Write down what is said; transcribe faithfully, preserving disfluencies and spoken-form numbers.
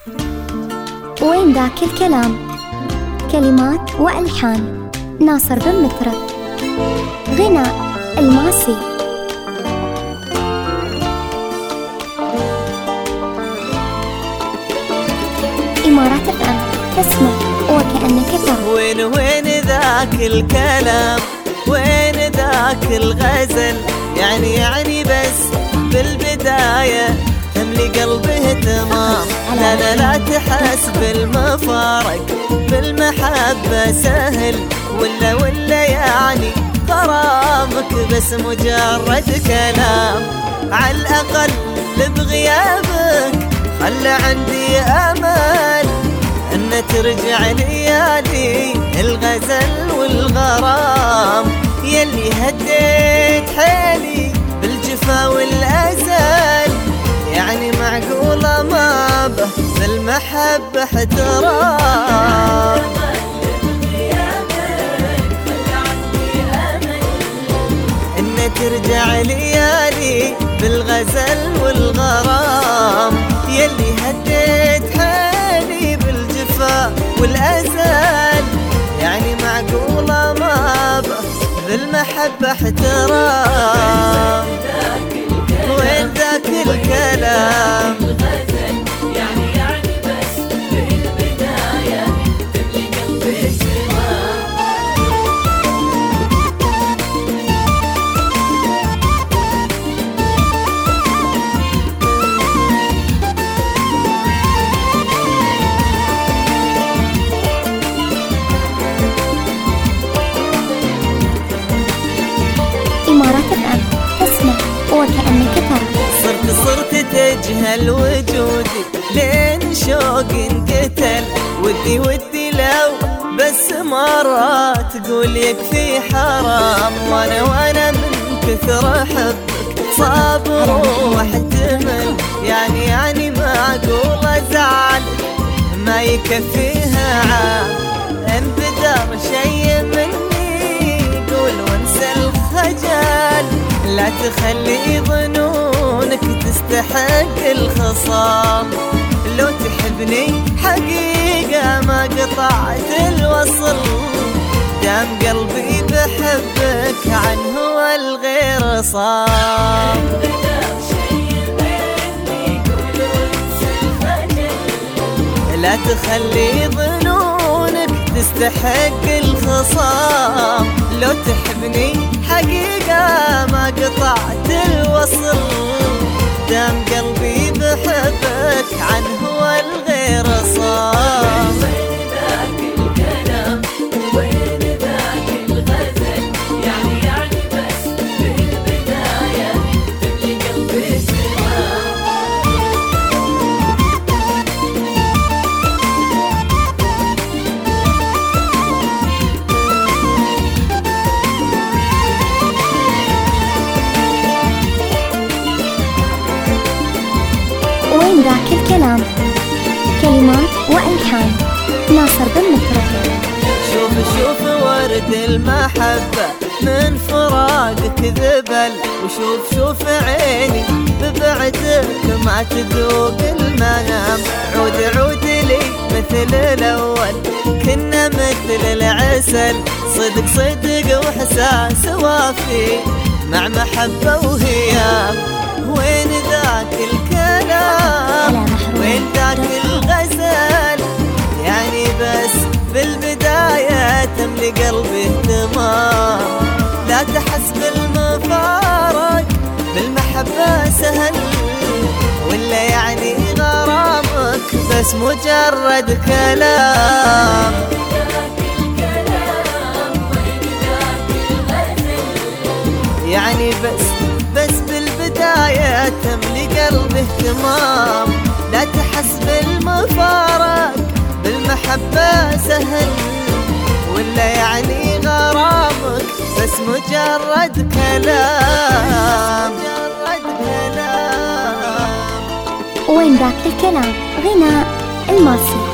وين ذاك الكلام؟ كلمات وألحان ناصر بن مطرب. غناء الماسي. إمارات اف ام، تسمع وكأنك ترى. وين وين ذاك الكلام؟ وين ذاك الغزل؟ يعني يعني بس بالبداية تملي قلبه تمام. لا لا لا تحس بالمفارق، بالمحبة سهل، ولا ولا يعني غرامك بس مجرد كلام. على الأقل بغيابك خلى عندي أمل أن ترجع ليالي الغزل والغرام. يلي هديت حيلي بالجفا والأزل، يعني معقولة ما به بالمحبة احترام. إن ترجع ليالي بالغزل والغرام. يلي هديت حيلي بالجفا والأزل، يعني معقولة ما به بالمحبة احترام. وين ذاك الكلام؟ يعني يعني بس بالبداية تملي قلبي سمام. إمارات اف ام، تسمع وكأنك ترى. صرت صرت تجهل وجودي لين شوق انقتل. ودي ودي لو بس مرة تقول يكفي حرام. وانا وانا من كثر حبك صابر واحتمل، يعني يعني معقول ازعل ما يكفيها عام. ان بدر شي مني قول وانسى الخجل، لا تخلي ظنونك تستحق الخصام. لو تحبني حقيقة ما قطعت الوصل، دام قلبي بحبك عنه والغير صام. لا تخلي ظنونك تستحق الخصام. لو تحبني حقيقة ما قطعت الوصل، دام قلبي بحبك عنه والغير صام. وين ذاك الكلام؟ وين ذاك الغزل؟ يعني يعني بس بالبداية تملي قلبي سمام. وين ذاك الكلام؟ كلمات وألحان ناصر بن مطرب. شوف شوف ورد المحبة من فراقك ذبل، وشوف شوف عيني ببعدك ما تذوق المنام. عود عود لي مثل الأول كنا مثل العسل، صدق صدق وحساس وافي مع محبة وهيام. وين ذاك الكلام؟ وين ذاك الغزل؟ يعني بس بالبداية تملي قلبي اهتمام. لا تحس بالمفارق، بالمحبة سهل، ولا يعني غرامك بس مجرد كلام. يعني بس بس بالبداية تملي قلبي اهتمام. لا تحس بالمفارق، بالمحبة سهل، ولا يعني غرامك بس مجرد كلام. مجرد كلام. وين ذاك الكلام؟ غناء الماسي.